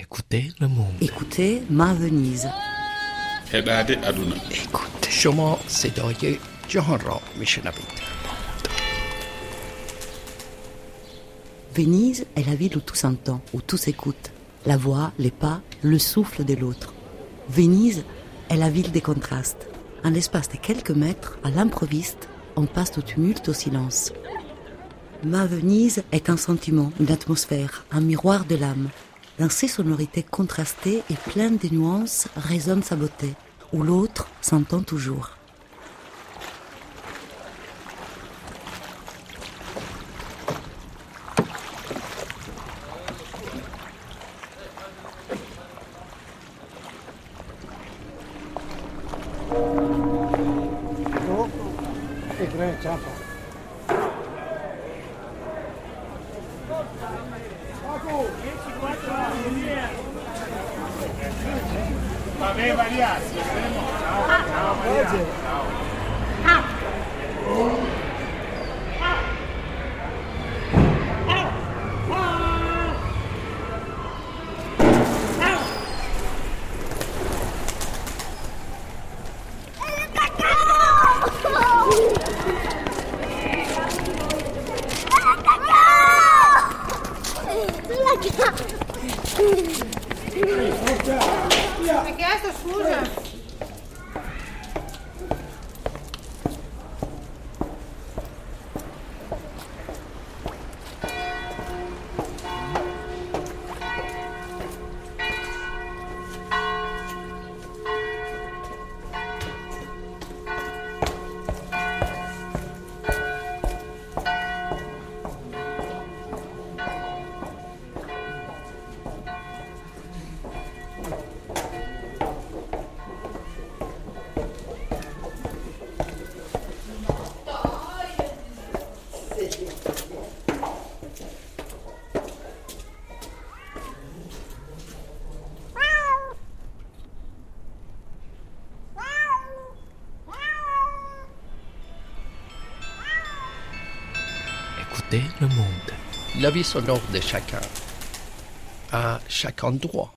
Écoutez le monde. Écoutez ma Venise. heɗade aduna. Écoutez. شما صدای جهان را میشنوید. Venise est la ville où tout s'entend, où tout s'écoute. La voix, les pas, le souffle de l'autre. Venise est la ville des contrastes. En l'espace de quelques mètres, à l'improviste, on passe du tumulte au silence. Ma Venise est un sentiment, une atmosphère, un miroir de l'âme. Dans ses sonorités contrastées et pleines de nuances résonne sa beauté, où l'autre s'entend toujours. Vabbè, Maria, ciao Maria. Mi ha chiesto scusa. Écoutez le monde. La vie sonore de chacun, à chaque endroit.